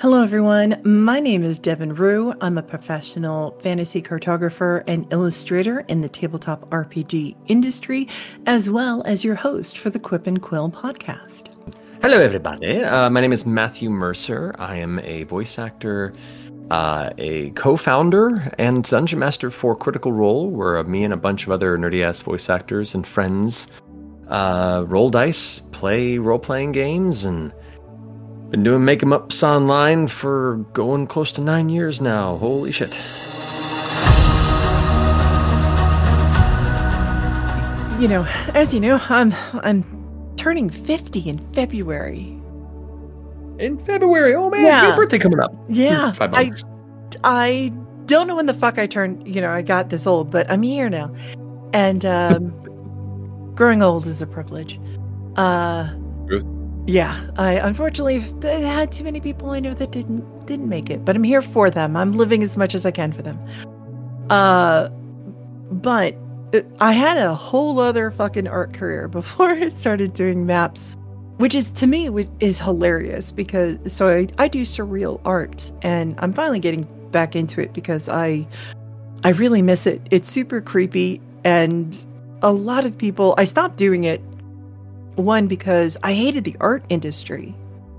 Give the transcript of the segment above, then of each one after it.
Hello, everyone. My name is Devin Rue. I'm a professional fantasy cartographer and illustrator in the tabletop RPG industry, as well as your host for the Quip and Quill podcast. Hello, everybody. My name is Matthew Mercer. I am a voice actor, a co-founder, and dungeon master for Critical Role, where me and a bunch of other nerdy-ass voice actors and friends roll dice, play role-playing games, and been doing make-em-ups online for going close to 9 years now. Holy shit. You know, as you know, I'm turning 50 in February. In February? Oh, man, Yeah. your birthday coming up. Yeah. 5 months. I don't know when the fuck I turned, I got this old, but I'm here now. And growing old is a privilege. Truth. Yeah, I unfortunately had too many people I know that didn't make it, but I'm here for them. I'm living as much as I can for them. But I had a whole other fucking art career before I started doing maps, which is, to me, is hilarious because I do surreal art, and I'm finally getting back into it because I really miss it. It's super creepy, and a lot of people, I stopped doing it. One, because I hated the art industry.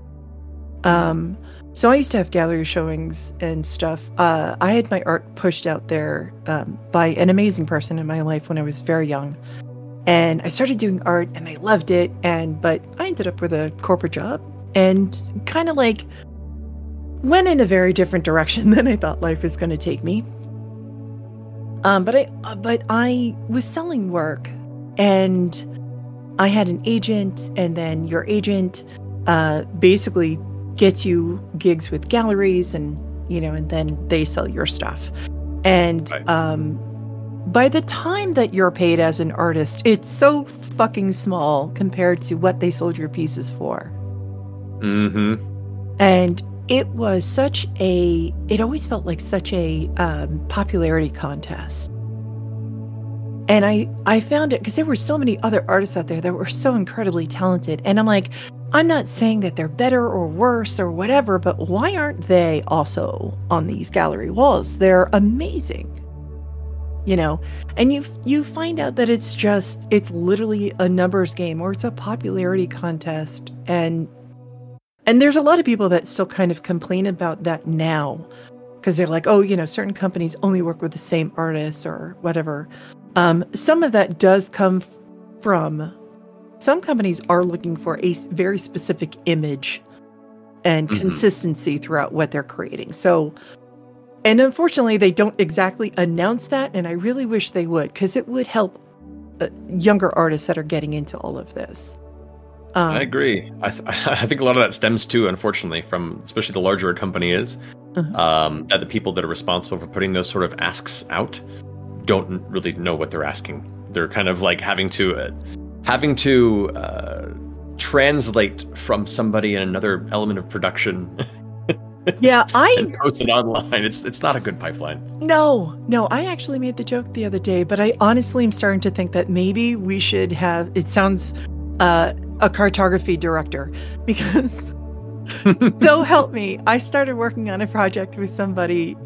So I used to have gallery showings and stuff. I had my art pushed out there by an amazing person in my life when I was very young. And I started doing art and I loved it. But I ended up with a corporate job and kind of like went in a very different direction than I thought life was going to take me. But I was selling work, and I had an agent, and then your agent basically gets you gigs with galleries, and then they sell your stuff. And right. By the time that you're paid as an artist, it's so fucking small compared to what they sold your pieces for. Mm-hmm. And it was it always felt like such a popularity contest. And I found it because there were so many other artists out there that were so incredibly talented. And I'm like, I'm not saying that they're better or worse or whatever, but why aren't they also on these gallery walls? They're amazing. And you find out that it's literally a numbers game, or it's a popularity contest. And there's a lot of people that still kind of complain about that now, because they're like, oh, certain companies only work with the same artists or whatever. Some of that does come from some companies are looking for a very specific image and consistency throughout what they're creating. So, and unfortunately, they don't exactly announce that. And I really wish they would, because it would help younger artists that are getting into all of this. I agree. I think a lot of that stems too, unfortunately, from especially the larger a company is, that the people that are responsible for putting those sort of asks out don't really know what they're asking. They're kind of like having to translate from somebody in another element of production. Yeah, and post it online. It's not a good pipeline. No, I actually made the joke the other day, but I honestly am starting to think that maybe we should have. It sounds a cartography director, because so help me, I started working on a project with somebody.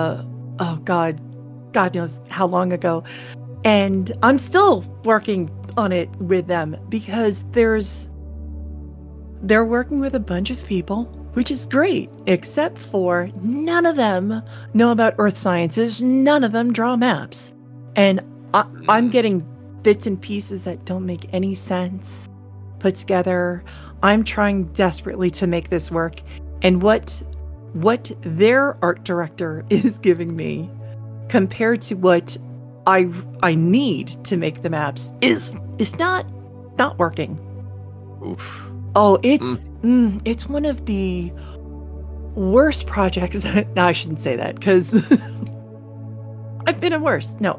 God knows how long ago. And I'm still working on it with them because they're working with a bunch of people, which is great, except for none of them know about earth sciences. None of them draw maps. And I'm getting bits and pieces that don't make any sense put together. I'm trying desperately to make this work. And what their art director is giving me compared to what I need to make the maps is not working. Oof. Oh, it's one of the worst projects. No, I shouldn't say that, because I've been in worse. No,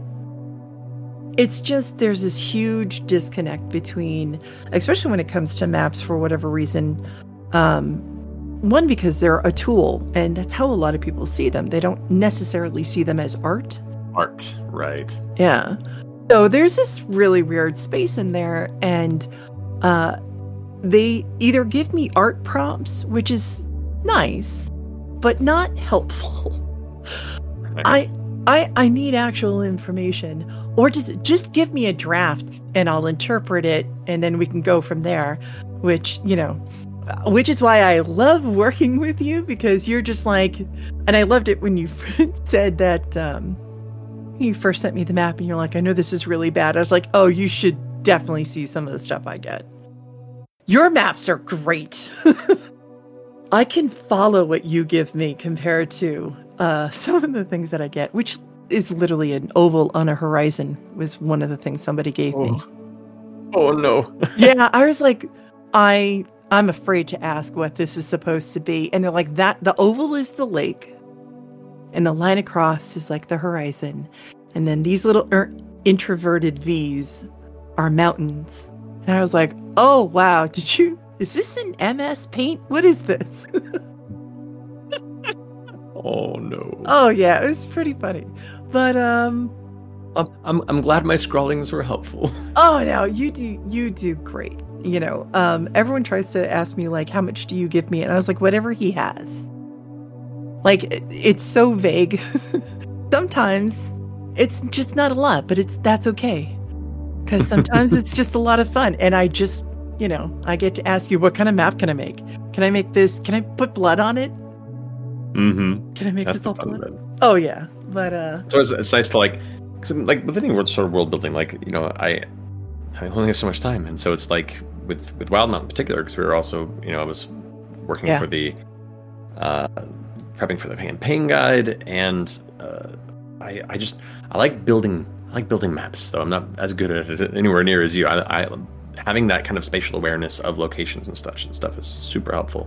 it's just there's this huge disconnect between, especially when it comes to maps for whatever reason. One, because they're a tool, and that's how a lot of people see them. They don't necessarily see them as art. Art, right. Yeah. So there's this really weird space in there, and they either give me art prompts, which is nice, but not helpful. Nice. I need actual information, or just give me a draft and I'll interpret it, and then we can go from there. Which is why I love working with you, because you're just like, and I loved it when you said that you first sent me the map and you're like, I know this is really bad. I was like, oh, you should definitely see some of the stuff I get. Your maps are great. I can follow what you give me compared to some of the things that I get, which is literally an oval on a horizon, was one of the things somebody gave me. Oh no. Yeah, I was like, I'm afraid to ask what this is supposed to be. And they're like, the oval is the lake, and the line across is like the horizon. And then these little introverted V's are mountains. And I was like, oh, wow. Is this an MS Paint? What is this? Oh no. Oh yeah, it was pretty funny. But I'm glad my scrawlings were helpful. Oh no, you do great. Everyone tries to ask me like, how much do you give me? And I was like, whatever he has. Like, it's so vague. Sometimes it's just not a lot, but that's okay. Because sometimes it's just a lot of fun. And I just, I get to ask you, what kind of map can I make? Can I make this? Can I put blood on it? Mm-hmm. Can I make this all blood? Oh yeah, but so it's nice to like with any sort of world building, like I only have so much time, and so it's like with Wildemount in particular, because we were also I was working for the prepping for the campaign guide, and I like building maps, though I'm not as good at it anywhere near as you. I having that kind of spatial awareness of locations and stuff is super helpful.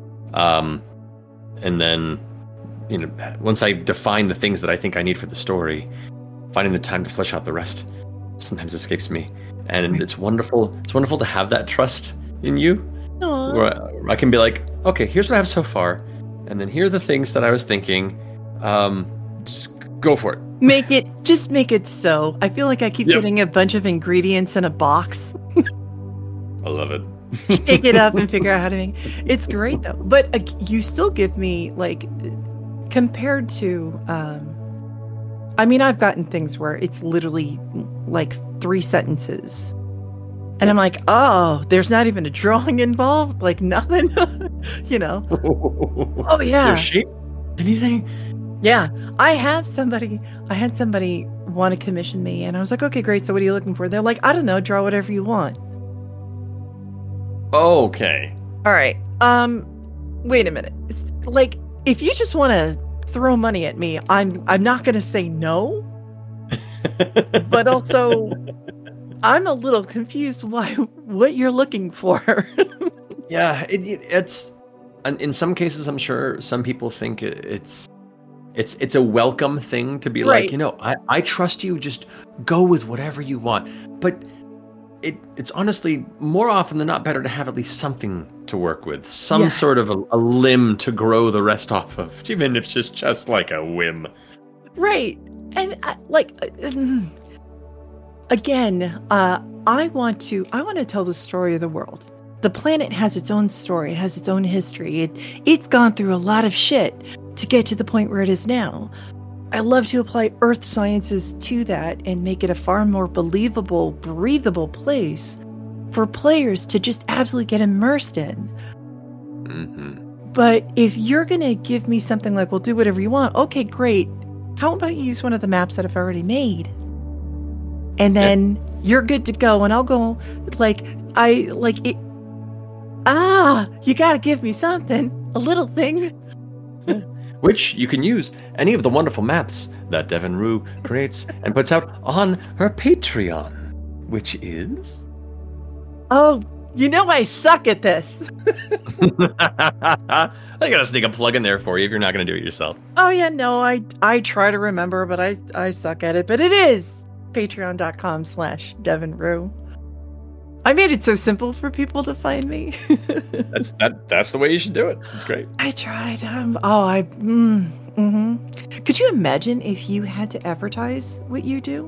And then, once I define the things that I think I need for the story, finding the time to flesh out the rest sometimes escapes me. And it's wonderful. It's wonderful to have that trust in you. Aww. Where I can be like, okay, here's what I have so far, and then here are the things that I was thinking. Just go for it. Make it so. I feel like I keep getting a bunch of ingredients in a box. I love it. Shake it up and figure out how to make it. It's great though. But you still give me, like, compared to I've gotten things where it's literally like 3 sentences. And I'm like, oh, there's not even a drawing involved, like nothing. Oh yeah. Is there shape? Anything? Yeah. I had somebody want to commission me, and I was like, okay, great. So what are you looking for? They're like, I don't know, draw whatever you want. Okay. All right. Wait a minute. It's like, if you just want to throw money at me, I'm not going to say no. But also, I'm a little confused what you're looking for. Yeah, it's in some cases, I'm sure some people think it's a welcome thing to be right. Like, I trust you, just go with whatever you want. But it's honestly more often than not better to have at least something to work with, some sort of a limb to grow the rest off of, even if it's just like a whim. Right. And again, I want to tell the story of the world. The planet has its own story. It has its own history. It's gone through a lot of shit to get to the point where it is now. I love to apply earth sciences to that and make it a far more believable, breathable place for players to just absolutely get immersed in. Mm-hmm. But if you're going to give me something like, well, do whatever you want, okay, great. How about you use one of the maps that I've already made? And then you're good to go, and I'll go, you got to give me something, a little thing. Which you can use any of the wonderful maps that Devin Rue creates and puts out on her Patreon, which is... Oh, I suck at this. I gotta sneak a plug in there for you if you're not gonna do it yourself. Oh yeah, no, I try to remember, but I suck at it. But it is patreon.com/Devin Rue. I made it so simple for people to find me. That's the way you should do it. It's great. I tried. Could you imagine if you had to advertise what you do?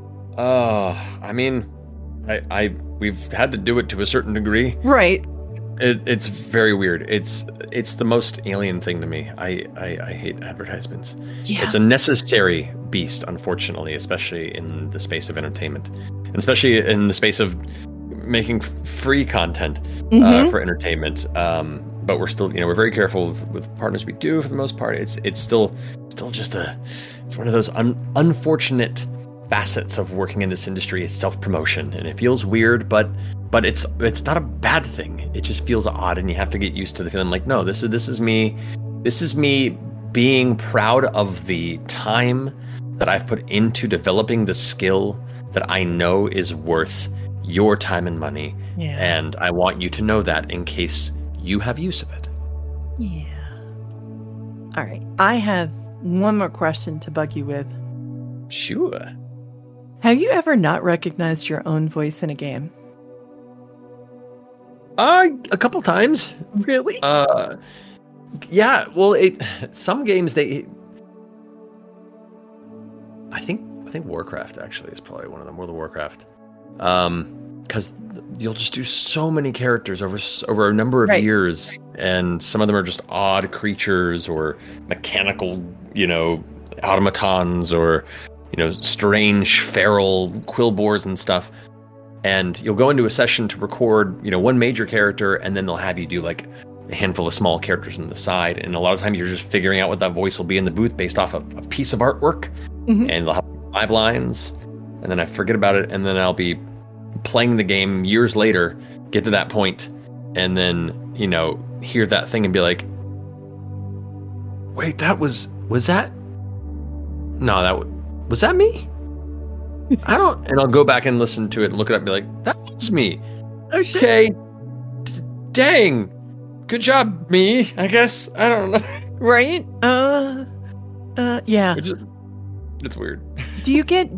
I mean, we've had to do it to a certain degree. Right. It's very weird. It's the most alien thing to me. I hate advertisements. Yeah. It's a necessary beast, unfortunately, especially in the space of entertainment, and especially in the space of making free content for entertainment. But we're still, we're very careful with partners we do for the most part. It's still just it's one of those unfortunate facets of working in this industry. It's self-promotion, and it feels weird, but it's not a bad thing. It just feels odd, and you have to get used to the feeling like, no, this is me being proud of the time that I've put into developing the skill that I know is worth your time and money. Yeah. And I want you to know that in case you have use of it. Yeah. All right. I have one more question to bug you with. Sure. Have you ever not recognized your own voice in a game? A couple times. Really? Yeah. Well, some games I think Warcraft actually is probably one of them. World of Warcraft. Because you'll just do so many characters over a number of years, and some of them are just odd creatures or mechanical, automatons or strange feral quillboars and stuff. And you'll go into a session to record, one major character, and then they'll have you do like a handful of small characters on the side. And a lot of times you're just figuring out what that voice will be in the booth based off of a piece of artwork. And they'll have 5 lines, and then I forget about it, and then I'll be playing the game years later, get to that point, and then, hear that thing and be like, wait, was that? No, was that me? And I'll go back and listen to it and look it up and be like, that was me. Okay. Dang. Good job, me, I guess. I don't know. Right? Yeah. It's weird. Do you get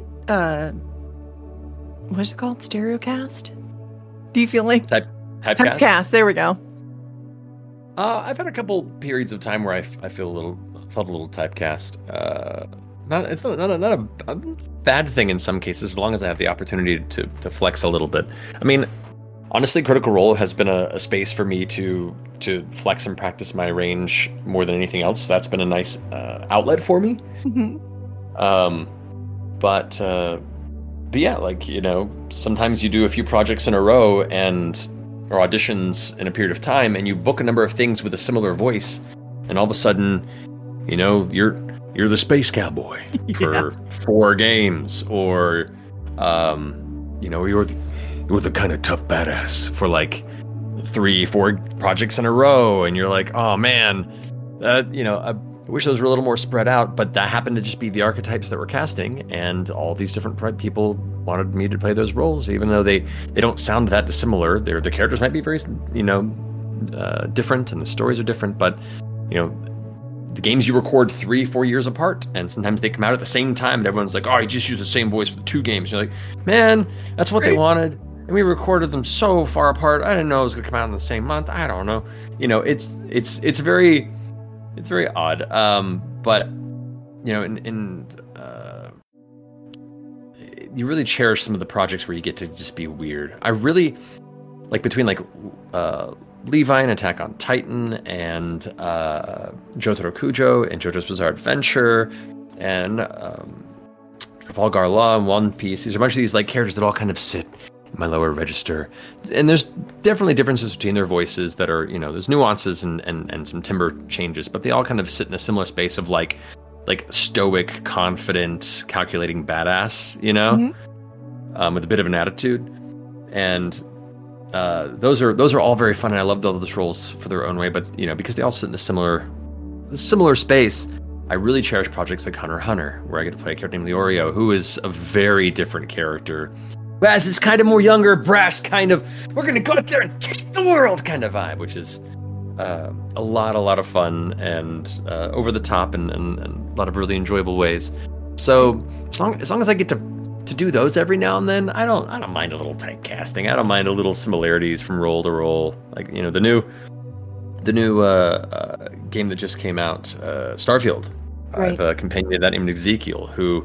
what's it called? Stereocast? Do you feel like typecast? Typecast, there we go. I've had a couple periods of time where I felt a little typecast. It's not a bad thing in some cases, as long as I have the opportunity to flex a little bit. I mean, honestly, Critical Role has been a space for me to flex and practice my range more than anything else. That's been a nice outlet for me. But yeah, like, sometimes you do a few projects in a row or auditions in a period of time, and you book a number of things with a similar voice, and all of a sudden, you're the space cowboy for 4 games, or you're the kind of tough badass for like 3-4 projects in a row, and you're like, oh man, I wish those were a little more spread out, but that happened to just be the archetypes that we're casting, and all these different people wanted me to play those roles, even though they don't sound that dissimilar. The characters might be very, different, and the stories are different, but, the games you record 3-4 years apart, and sometimes they come out at the same time, and everyone's like, oh, you just used the same voice for the 2 games. You're like, man, that's what they wanted, and we recorded them so far apart. I didn't know it was going to come out in the same month. I don't know. It's very odd. But you really cherish some of the projects where you get to just be weird. I really like, between like Levi and Attack on Titan, and Jotaro Kujo and JoJo's Bizarre Adventure, and Trafalgar Law and One Piece. These are a bunch of these like characters that all kind of sit in my lower register, and there's definitely differences between their voices that are, there's nuances and some timbre changes, but they all kind of sit in a similar space of like stoic, confident, calculating badass, with a bit of an attitude. And those are all very fun, and I love those roles for their own way. But because they all sit in a similar space, I really cherish projects like Hunter x Hunter, where I get to play a character named Leorio, who is a very different character, who has this kind of more younger, brash kind of, we're gonna go out there and take the world kind of vibe, which is a lot of fun, and over the top, and a lot of really enjoyable ways. So as long as I get to do those every now and then, I don't mind a little typecasting. I don't mind a little similarities from role to role. Like, the new game that just came out, Starfield. Right. I have a companion of that named Ezekiel, who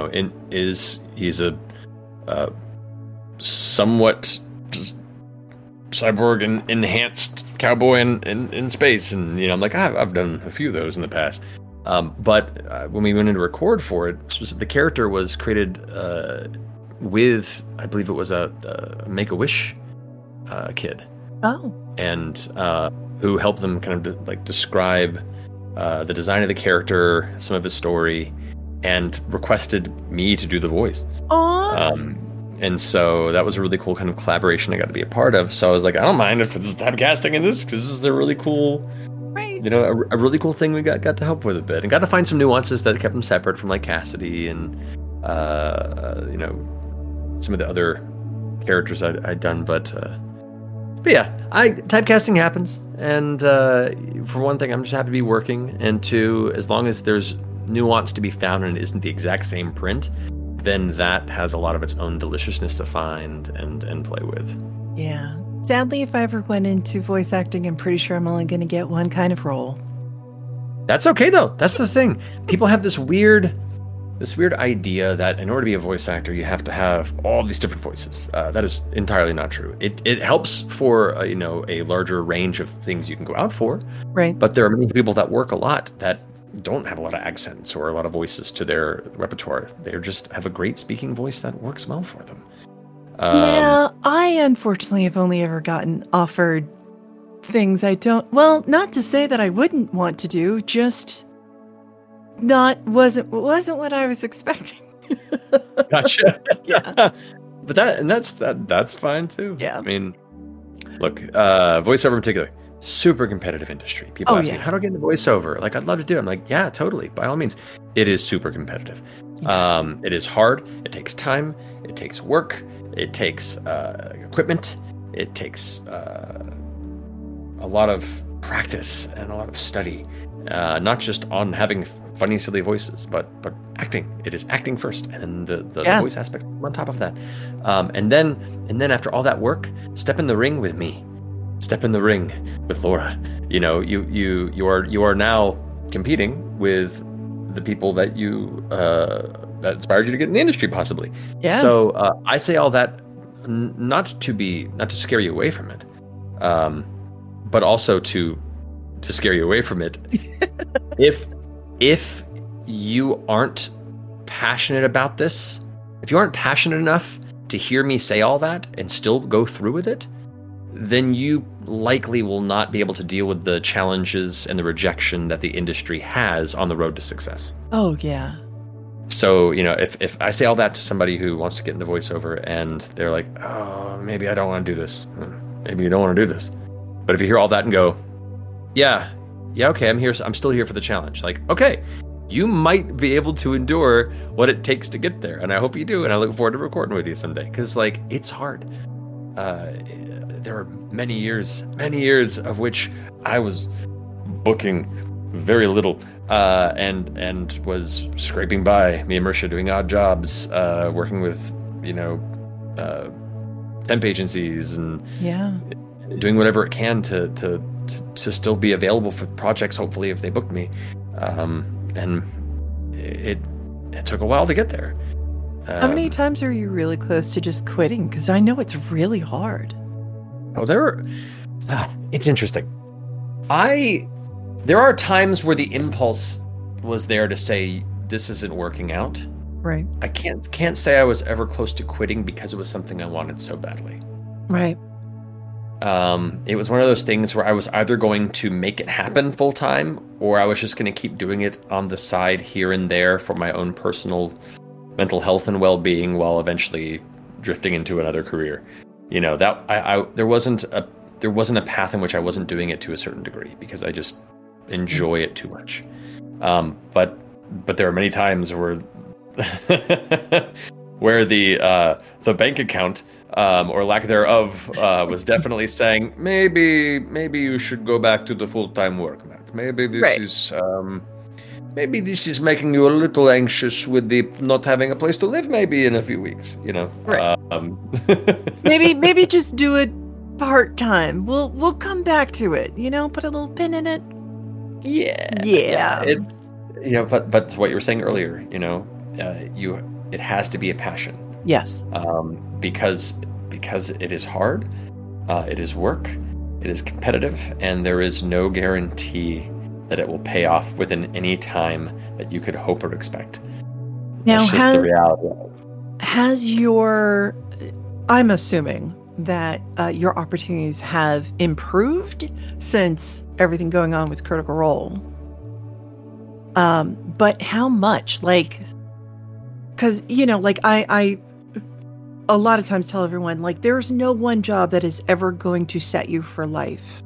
he's a somewhat cyborg and enhanced cowboy in space, and I'm like, I've done a few of those in the past. But when we went in to record for it, the character was created with, I believe it was a Make-A-Wish kid. Oh. And who helped them kind of like describe the design of the character, some of his story, and requested me to do the voice. Aww. And so that was a really cool kind of collaboration I got to be a part of. So I was like, I don't mind if it's typecasting in this, because this is a really cool, right? A really cool thing we got to help with a bit, and got to find some nuances that kept them separate from like Cassidy and some of the other characters I'd done. But yeah, typecasting happens, and for one thing, I'm just happy to be working, and two, as long as there's nuance to be found and it isn't the exact same print, then that has a lot of its own deliciousness to find and play with. Yeah. Sadly, if I ever went into voice acting, I'm pretty sure I'm only going to get one kind of role. That's okay, though. That's the thing. People have this weird idea that in order to be a voice actor, you have to have all these different voices. That is entirely not true. It helps for a larger range of things you can go out for. Right. But there are many people that work a lot that don't have a lot of accents or a lot of voices to their repertoire. They just have a great speaking voice that works well for them. Yeah, I unfortunately have only ever gotten offered things I don't. Well, not to say that I wouldn't want to do, just wasn't what I was expecting. Gotcha. Yeah, but that's fine too. Yeah, I mean, look, voiceover in particular, super competitive industry. People ask me, how do I get into voiceover? Like, I'd love to do it. I'm like, yeah, totally. By all means. It is super competitive. Yeah. It is hard. It takes time. It takes work. It takes equipment. It takes a lot of practice and a lot of study. Not just on having funny, silly voices, but acting. It is acting first, and the voice aspect on top of that. And then after all that work, step in the ring with me. Step in the ring with Laura. You are now competing with the people that that inspired you to get in the industry, possibly. Yeah. So I say all that not to scare you away from it, but also to scare you away from it. If you aren't passionate about this, if you aren't passionate enough to hear me say all that and still go through with it, then you likely will not be able to deal with the challenges and the rejection that the industry has on the road to success. Oh, yeah. So, if I say all that to somebody who wants to get into voiceover and they're like, oh, maybe I don't want to do this. Maybe you don't want to do this. But if you hear all that and go, yeah, okay, I'm here. I'm still here for the challenge. Like, okay, you might be able to endure what it takes to get there. And I hope you do. And I look forward to recording with you someday. Because, it's hard. There are many years of which I was booking very little and was scraping by, me and Marisha doing odd jobs, working with temp agencies and doing whatever it can to still be available for projects, hopefully, if they booked me. And it took a while to get there. How many times are you really close to just quitting? Because I know it's really hard. It's interesting. There are times where the impulse was there to say, this isn't working out. Right. I can't say I was ever close to quitting because it was something I wanted so badly. Right. It was one of those things where I was either going to make it happen full time, or I was just going to keep doing it on the side here and there for my own personal mental health and well-being, while eventually drifting into another career. There wasn't a path in which I wasn't doing it to a certain degree because I just enjoy it too much. But there are many times where the bank account or lack thereof was definitely saying, maybe you should go back to the full-time work, Matt. Maybe this is making you a little anxious with the not having a place to live maybe in a few weeks, Right. maybe just do it part-time. We'll come back to it, put a little pin in it. Yeah. But what you were saying earlier, it has to be a passion. Yes. Because it is hard. It is work, it is competitive, and there is no guarantee that it will pay off within any time that you could hope or expect. Now, That's just the reality of it. Has your, I'm assuming that your opportunities have improved since everything going on with Critical Role. But how much? Like, because, like I a lot of times tell everyone, like, there's no one job that is ever going to set you for life.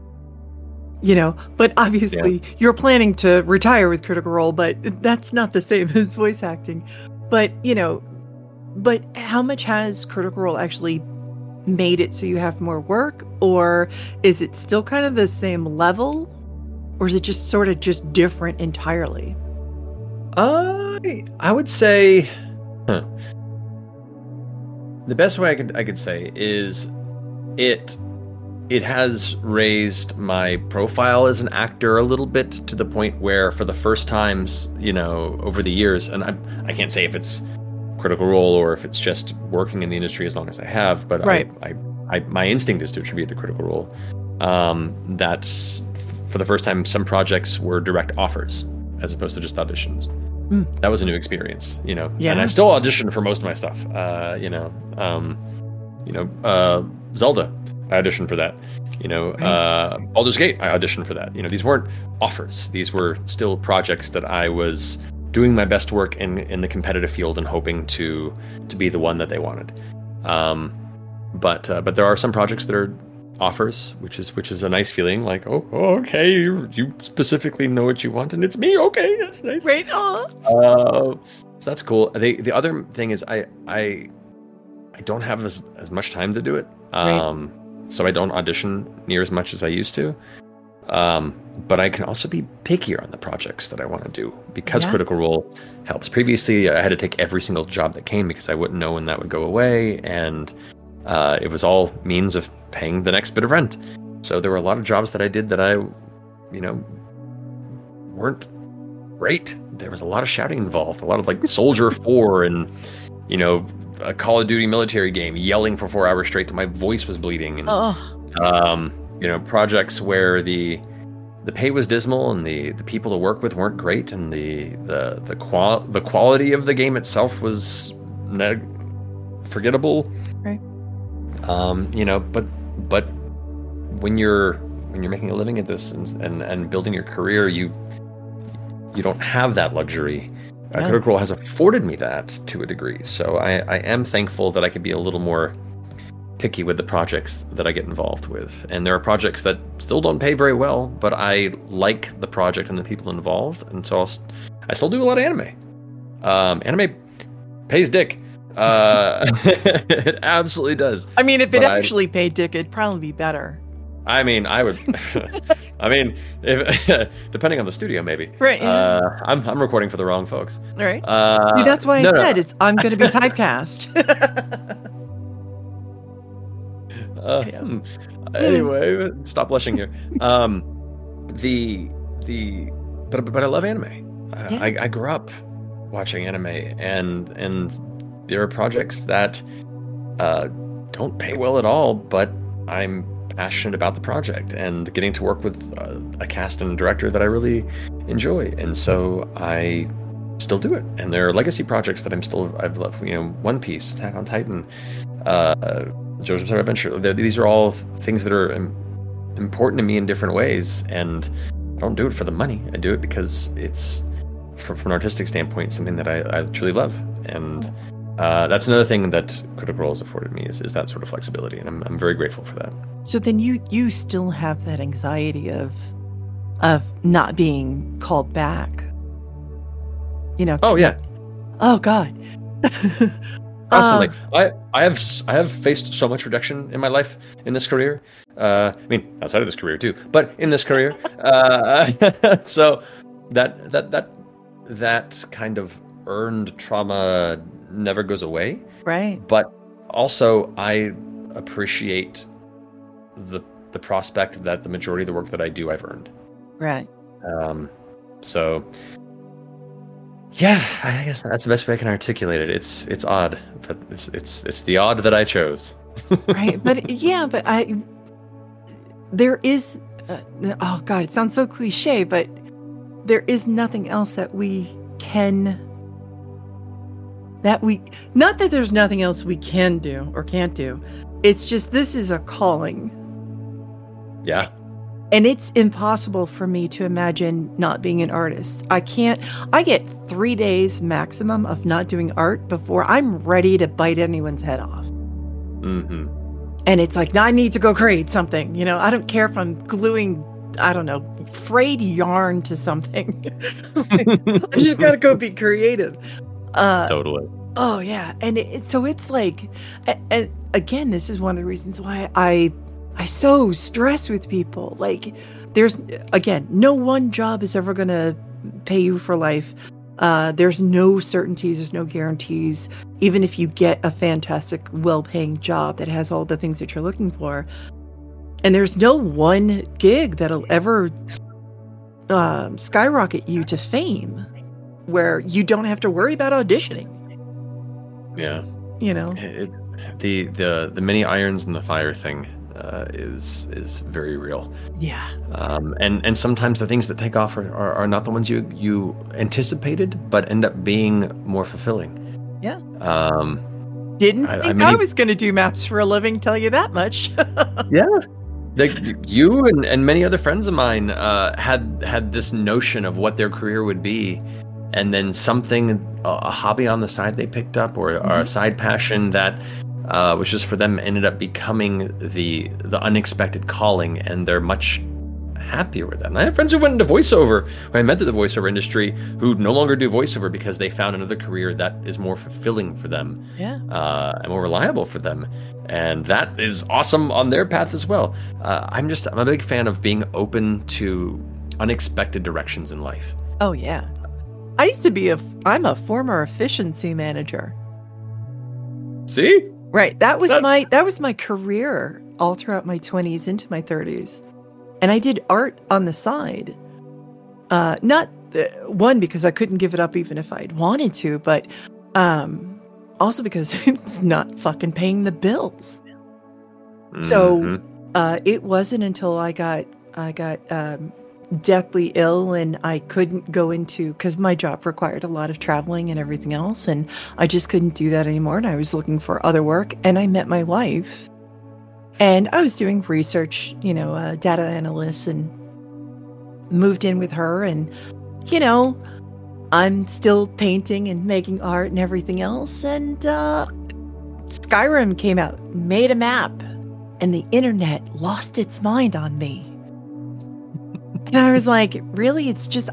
But obviously you're planning to retire with Critical Role, but that's not the same as voice acting. But, but how much has Critical Role actually made it so you have more work? Or is it still kind of the same level? Or is it just sort of just different entirely? I would say the best way I could say is it has raised my profile as an actor a little bit, to the point where for the first times, over the years, and I can't say if it's Critical Role or if it's just working in the industry as long as I have, but right. My instinct is to attribute to Critical Role. That's for the first time, some projects were direct offers as opposed to just auditions. That was a new experience, Yeah. And I still audition for most of my stuff. Zelda, I auditioned for that. Baldur's Gate, I auditioned for that. These weren't offers. These were still projects that I was doing my best work in the competitive field and hoping to be the one that they wanted. But there are some projects that are offers, which is a nice feeling. Like, oh okay, you specifically know what you want, and it's me. Okay, that's nice. Right. So that's cool. The other thing is I don't have as much time to do it. Right. So I don't audition near as much as I used to. But I can also be pickier on the projects that I want to do, because Critical Role helps. Previously, I had to take every single job that came because I wouldn't know when that would go away, and it was all means of paying the next bit of rent. So there were a lot of jobs that I did that I, weren't great. There was a lot of shouting involved, a lot of like Soldier 4 and, a Call of Duty military game, yelling for 4 hours straight till my voice was bleeding. And, projects where the pay was dismal and the people to work with weren't great, and the quality of the game itself was forgettable. Right. But when you're making a living at this and building your career, you don't have that luxury. Critical Role has afforded me that to a degree. So I am thankful that I could be a little more picky with the projects that I get involved with. And there are projects that still don't pay very well, but I like the project and the people involved, and so I still do a lot of anime. Anime pays dick. It absolutely does. I mean, if it actually paid dick, it'd probably be better. I mean, I would. I mean, if, depending on the studio, maybe. Right. I'm recording for the wrong folks. Right. See, that's why I said is I'm going to be typecast. Anyway, stop blushing here. But I love anime. I grew up watching anime, and there are projects that don't pay well at all, but I'm passionate about the project and getting to work with a cast and a director that I really enjoy, and so I still do it. And there are legacy projects that I've loved. One Piece, Attack on Titan, JoJo's Bizarre Adventure. These are all things that are important to me in different ways, and I don't do it for the money. I do it because it's, from an artistic standpoint, something that I truly love. And that's another thing that Critical Role has afforded me is that sort of flexibility, and I'm very grateful for that. So then you still have that anxiety of not being called back. Oh yeah. Oh God. Constantly. I have faced so much rejection in my life in this career. I mean, outside of this career too, but in this career. So that kind of earned trauma never goes away. Right. But also I appreciate the prospect that the majority of the work that I do I've earned. Right. So yeah, I guess that's the best way I can articulate it. It's odd, but it's the odd that I chose. Right. But yeah, but there is, oh God, it sounds so cliche, but there is nothing else that not that there's nothing else we can do or can't do. It's just, this is a calling. Yeah. And it's impossible for me to imagine not being an artist. I get 3 days maximum of not doing art before I'm ready to bite anyone's head off. Mm-hmm. And it's like, I need to go create something. I don't care if I'm gluing, I don't know, frayed yarn to something. I just got to go be creative. Totally. Oh, yeah. And so it's like, and again, this is one of the reasons why I so stress with people. Like, there's, again, no one job is ever going to pay you for life. There's no certainties. There's no guarantees. Even if you get a fantastic, well-paying job that has all the things that you're looking for. And there's no one gig that'll ever skyrocket you to fame where you don't have to worry about auditioning. Yeah. The many irons in the fire thing is very real. Yeah. And sometimes the things that take off are not the ones you anticipated, but end up being more fulfilling. Yeah. Didn't think I was going to do maps for a living, tell you that much. Yeah. Like, you and many other friends of mine had this notion of what their career would be, and then a hobby on the side they picked up, or a side passion that was just for them, ended up becoming the unexpected calling, and they're much happier with that. And I have friends who went into voiceover, who I met in the voiceover industry, who no longer do voiceover because they found another career that is more fulfilling for them, and more reliable for them. And that is awesome on their path as well. I'm a big fan of being open to unexpected directions in life. Oh, yeah. I used to I'm a former efficiency manager. See? Right. That was my career all throughout my 20s into my 30s. And I did art on the side. Not one, because I couldn't give it up even if I'd wanted to, but also because it's not fucking paying the bills. Mm-hmm. So it wasn't until I got deathly ill and I couldn't go into, because my job required a lot of traveling and everything else, and I just couldn't do that anymore, and I was looking for other work, and I met my wife, and I was doing research, data analyst, and moved in with her, and I'm still painting and making art and everything else, and Skyrim came out, made a map, and the internet lost its mind on me. And I was like, really? It's just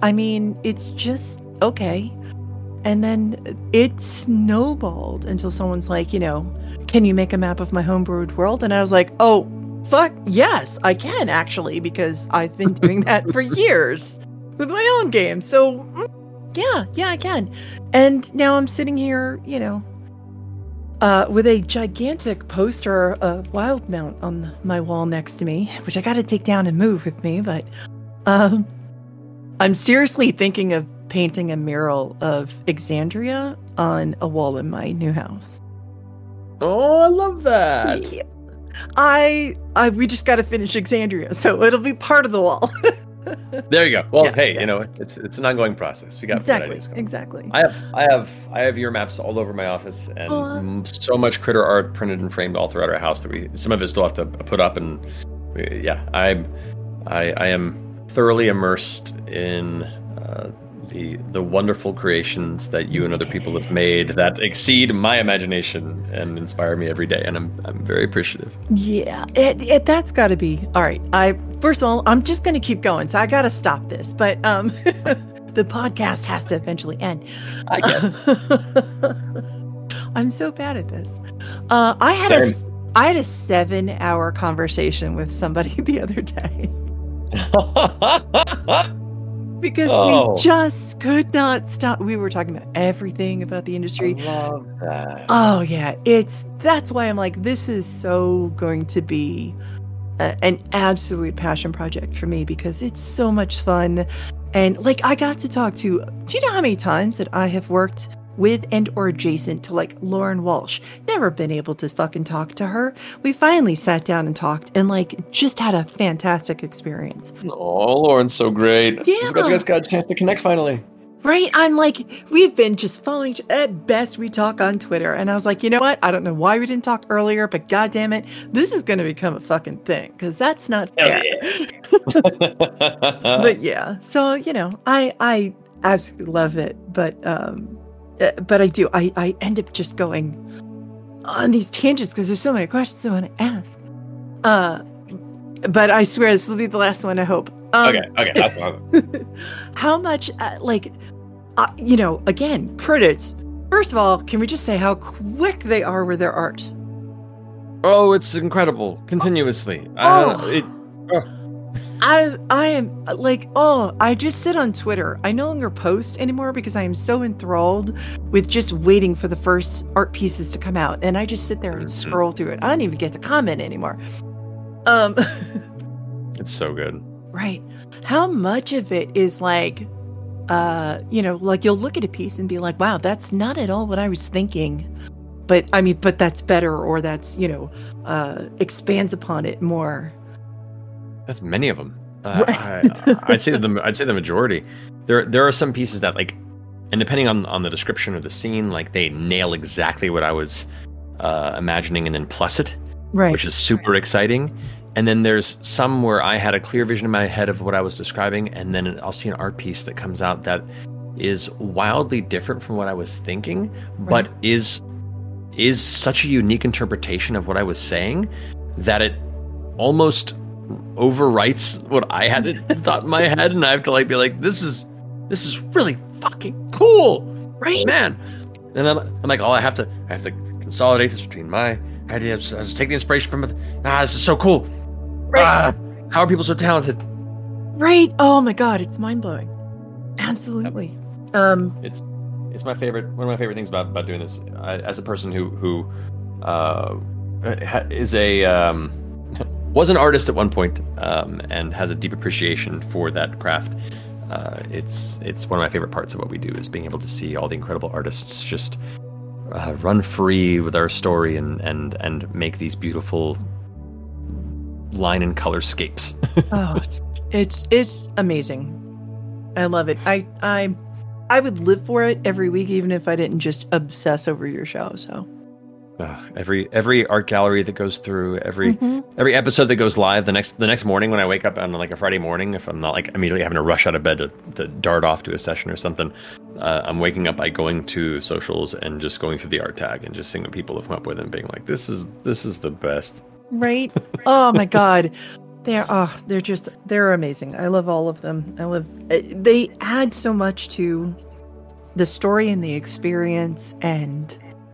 okay. And then it snowballed until someone's like, can you make a map of my homebrewed world? And I was like, oh, fuck, yes, I can actually, because I've been doing that for years with my own game. So yeah, I can. And now I'm sitting here, with a gigantic poster of Wildmount on my wall next to me, which I got to take down and move with me, but I'm seriously thinking of painting a mural of Exandria on a wall in my new house. Oh, I love that. Yeah. We just got to finish Exandria, so it'll be part of the wall. There you go. Well, it's an ongoing process. We got exactly. I have your maps all over my office, and so much critter art printed and framed all throughout our house that some of it still have to put up. And I am thoroughly immersed in the wonderful creations that you and other people have made that exceed my imagination and inspire me every day, and I'm very appreciative. Yeah, that's got to be all right. First of all, I'm just going to keep going, so I got to stop this. But the podcast has to eventually end. I guess. I'm so bad at this. I had a 7-hour conversation with somebody the other day. Because we just could not stop. We were talking about everything about the industry. I love that. Oh yeah, that's why I'm like, this is so going to be an absolute passion project for me, because it's so much fun. And like, I got to talk to, do you know how many times that I have worked with and or adjacent to like Lauren Walsh. Never been able to fucking talk to her. We finally sat down and talked and like just had a fantastic experience. Oh, Lauren's so great. Yeah. You guys got a chance to connect finally. Right? I'm like, we've been just following at best we talk on Twitter. And I was like, you know what? I don't know why we didn't talk earlier, but goddamn it, this is going to become a fucking thing because that's not fair. But yeah, so, you know, I absolutely love it. But I end up just going on these tangents because there's so many questions I want to ask. But I swear this will be the last one, I hope. Okay. That's awesome. How much, you know, again, credits. First of all, can we just say how quick they are with their art? Oh, it's incredible. Continuously. I am like, I just sit on Twitter. I no longer post anymore because I am so enthralled with just waiting for the first art pieces to come out. And I just sit there and scroll through it. I don't even get to comment anymore. It's so good. Right. How much of it is like, you know, like you'll look at a piece and be like, wow, that's not at all what I was thinking. But that's better, or that's, you know, expands upon it more. That's many of them. I'd say the majority. There are some pieces that like, and depending on the description of the scene, like they nail exactly what I was imagining and then plus it, right, which is super exciting. And then there's some where I had a clear vision in my head of what I was describing, and then I'll see an art piece that comes out that is wildly different from what I was thinking, right, but is such a unique interpretation of what I was saying that it almost overwrites what I had thought in my head, and I have to like be like, this is really fucking cool, right, man? And then I'm like, I have to consolidate this between my ideas. I just take the inspiration from it. This is so cool. Right. How are people so talented? Right. Oh my god, it's mind blowing. Absolutely. It's my favorite. One of my favorite things about doing this. As a person who is was an artist at one point and has a deep appreciation for that craft. It's one of my favorite parts of what we do is being able to see all the incredible artists just run free with our story and make these beautiful line and color scapes. Oh, it's amazing. I love it. I would live for it every week, even if I didn't just obsess over your show. So every art gallery that goes through, every episode that goes live the next morning when I wake up on like a Friday morning, if I'm not like immediately having to rush out of bed to dart off to a session or something, I'm waking up by going to socials and just going through the art tag and just seeing what people have come up with and being like, this is the best. Right? Oh my god. They're amazing. I love all of them. They add so much to the story and the experience, and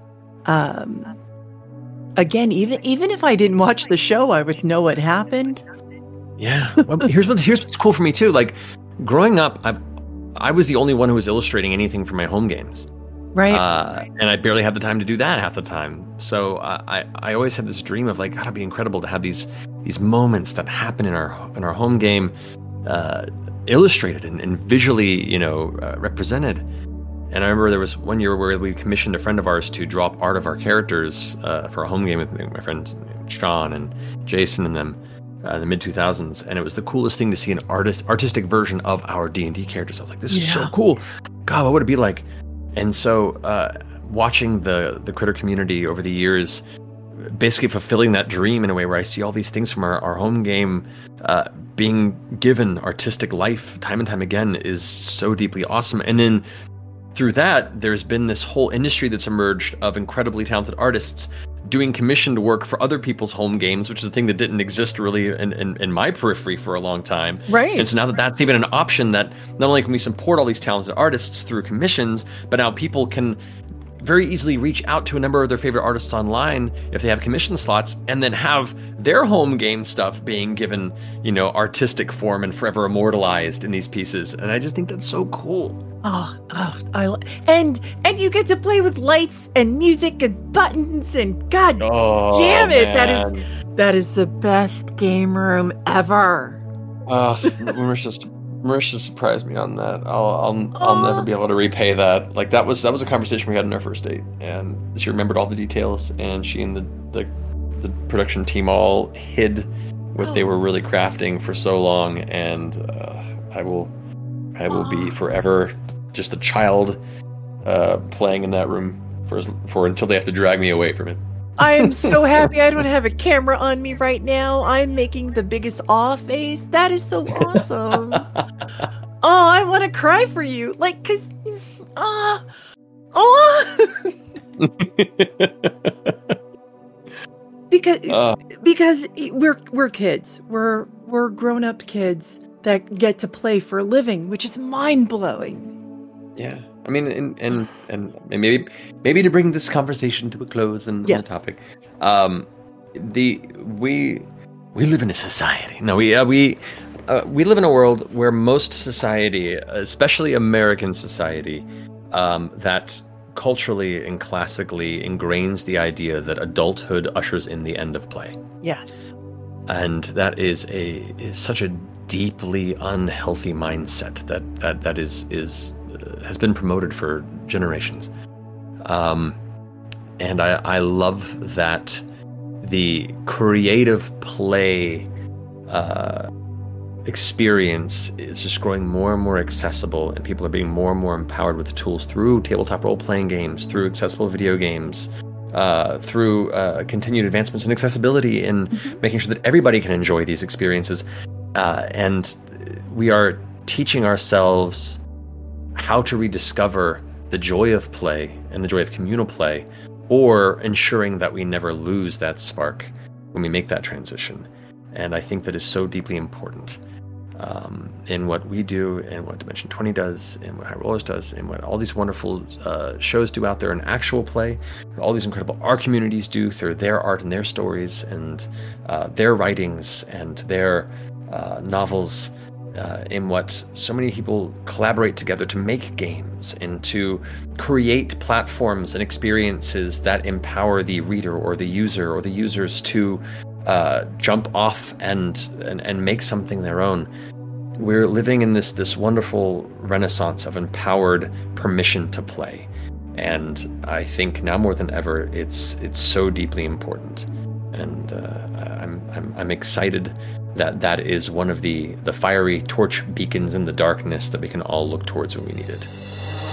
again, even if I didn't watch the show, I would know what happened. Yeah. Well, here's what's cool for me too. Like growing up, I was the only one who was illustrating anything for my home games. Right. And I barely had the time to do that half the time. So I always had this dream of like, God, it'd be incredible to have these moments that happen in our home game illustrated and visually, you know, represented. And I remember there was one year where we commissioned a friend of ours to draw up art of our characters for a home game with my friends Sean and Jason and them in the mid-2000s. And it was the coolest thing to see an artistic version of our D&D characters. I was like, this is so cool. God, what would it be like? And so watching the critter community over the years basically fulfilling that dream in a way where I see all these things from our home game being given artistic life time and time again is so deeply awesome. And then through that, there's been this whole industry that's emerged of incredibly talented artists doing commissioned work for other people's home games, which is a thing that didn't exist really in my periphery for a long time. Right. And so now that's even an option, that not only can we support all these talented artists through commissions, but now people can very easily reach out to a number of their favorite artists online if they have commission slots, and then have their home game stuff being given, you know, artistic form and forever immortalized in these pieces. And I just think that's so cool. And you get to play with lights and music and buttons and god damn it, man. That is the best game room ever. Marissa's Marisha surprised me on that. I'll never be able to repay that. Like that was a conversation we had on our first date, and she remembered all the details, and she and the production team all hid what they were really crafting for so long, and I will be forever just a child playing in that room for until they have to drag me away from it. I am so happy I don't have a camera on me right now. I'm making the biggest awe face. That is so awesome. Oh, I want to cry for you. Like, cause, because we're kids. We're grown-up kids that get to play for a living, which is mind-blowing. Yeah. I mean, and maybe to bring this conversation to a close and on the topic, we live in a society. No, we live in a world where most society, especially American society, that culturally and classically ingrains the idea that adulthood ushers in the end of play. Yes, and that is such a deeply unhealthy mindset that has been promoted for generations. And I love that the creative play experience is just growing more and more accessible, and people are being more and more empowered with the tools through tabletop role-playing games, through accessible video games, through continued advancements in accessibility in making sure that everybody can enjoy these experiences. And we are teaching ourselves how to rediscover the joy of play and the joy of communal play, or ensuring that we never lose that spark when we make that transition. And I think that is so deeply important in what we do, and what Dimension 20 does, and what High Rollers does, and what all these wonderful shows do out there in actual play, all these incredible art communities do through their art and their stories and their writings and their novels, in what so many people collaborate together to make games and to create platforms and experiences that empower the reader or the user or the users to jump off and make something their own. We're living in this wonderful renaissance of empowered permission to play, and I think now more than ever it's so deeply important. And I'm excited that is one of the fiery torch beacons in the darkness that we can all look towards when we need it.